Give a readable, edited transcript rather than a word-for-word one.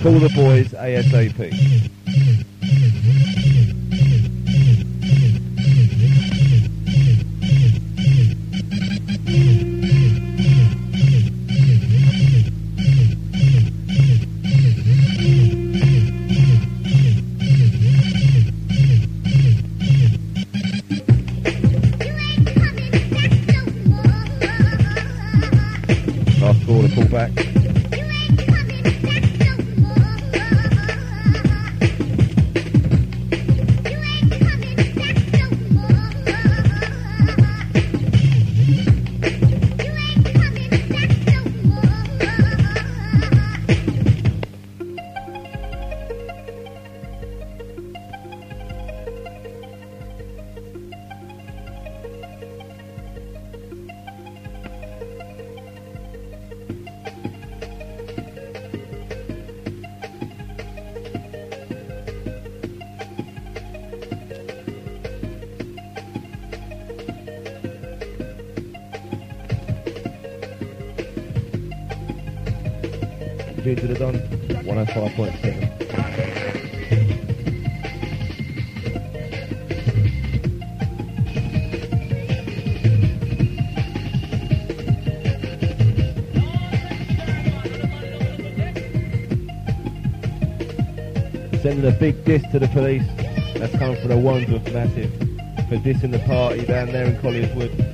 Call the boys ASAP. Last call to call back. Into the Don, 105.7. Sending a big diss to the police. That's coming from the Wandsworth Massive for dissing the party down there in Collier's Wood.